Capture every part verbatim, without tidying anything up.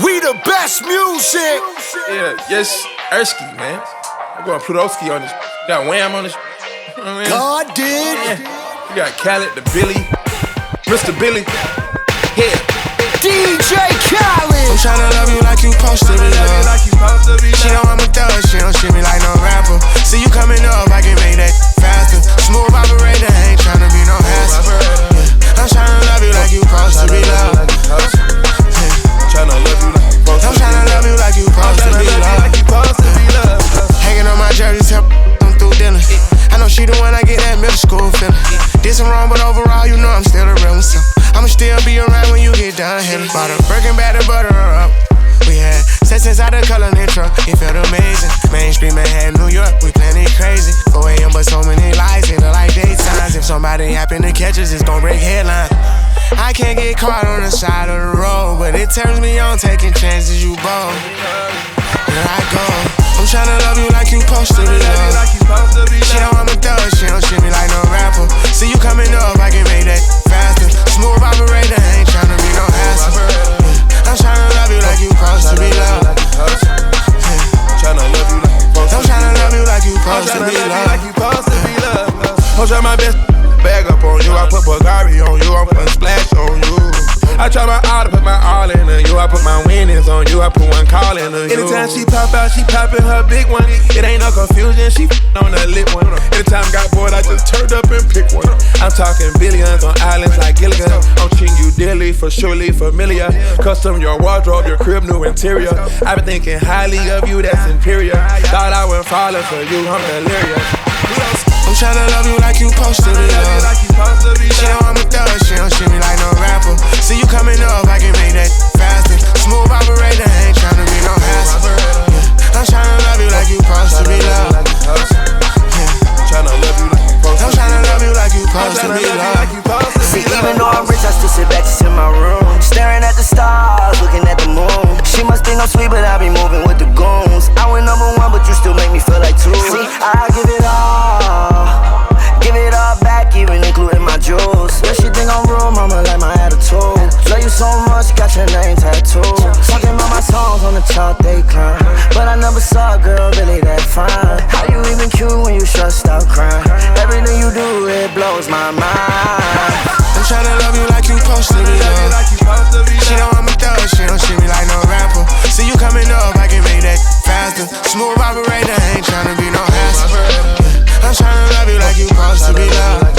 We the best music. Yeah, yes, Ersky, man. I'm going Plutowski on this. Got Wham on this. You know what I mean? God did. Yeah. You got Khaled, the Billy, Mister Billy. Yeah. D J Khaled. I'm tryna love you like you supposed to be loved. She know I'm a thug, she don't treat me like no rapper. See you coming up, I can make that faster. Smooth operator, ain't tryna be no hassle. Yeah. I'm tryna love you like you supposed to be loved. Tryna love you like you supposed to be loved. I'm tryna love you like you supposed to be loved. Hanging on my jersey, tell I'm through dinner. I know she the one I get that middle school feeling. Did some wrong, but overall, you know I'm still a real one. So I'ma still be around when you get done hitting. Bought a Birkin bag to butter her up. We had sex inside the color in truck, it felt amazing. Mainstream Manhattan, New York, we planning crazy. four a.m. but so many lights, hit her like daytimes. If somebody happen to catch us, it's gon' break headlines. I can't get caught on the side of the road, but it turns me on taking chances, you bold. Here I go. I'm tryna love you like you supposed to be loved. She know I'm a thug, she don't treat me like no rapper. See you coming up, I can make that faster. Smooth operator, ain't tryna be no hassle. Yeah. I'm tryna love you like you supposed to be loved. Yeah. Tryna love you like you supposed to be loved. I'm tryna love you like you supposed to be loved. I'm trying my best bag up on you. I put Bulgari on you, I'm putting splash on you. I try my all to put my all into you. I put my winnings on you, I put one call into you. Anytime she pop out, she poppin' her big one. It ain't no confusion, she f***ing on the lit one. Anytime got bored, I just turned up and picked one. I'm talking billions on islands like Gilligan. I'm treating you dearly, for surely familiar. Custom your wardrobe, your crib, new interior. I've been thinking highly of you, that's inferior. Thought I went falling for you, I'm delirious. I'm tryna love you like you supposed to be loved. She know I'm a thug, she don't treat me like no rapper. See you coming up, I can make that faster. Smooth operator, ain't tryna be no hassle. Yeah. I'm tryna love you like you supposed to be loved. Yeah. Tryna love you like you supposed to be loved. I'm tryna love you like you supposed to be loved. See, even though I'm rich, I still sit back just in my room, staring at the stars, looking at the moon. She must think I'm sweet, but I be moving with the goons. I went number one, but you still make me feel like two. See, I give it all, give it all back, even including my jewels. Yeah, she think I'm real, mama, like my attitude. Love you so much, got your name tattooed. Talking about my songs on the chart, they climb, but I never saw a girl really that fine. How you even cute when you stressed out crying? Everything you do, it blows my mind. I'm tryna love you like you supposed to be loved. She know I'm a thug, she don't treat me like no rapper. See you coming up, I can make that faster. Smooth operator, ain't tryna be no hassle. Yeah. I'm tryna love you like you supposed to be loved.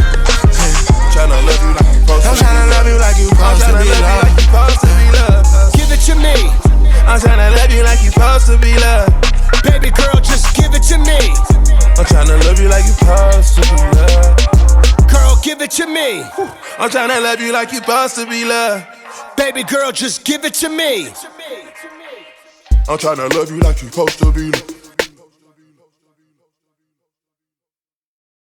Yeah. Tryna love you like you supposed to be loved. I'm tryna love you like you supposed to be loved. Give it to me. I'm tryna love you like you supposed to be loved. Baby girl, just give it to me. I'm tryna love you like you supposed to be loved. Girl, give it to me. I'm tryna love you like you supposed to be loved. Baby girl, just give it to me. I'm tryna love you like you supposed to be loved.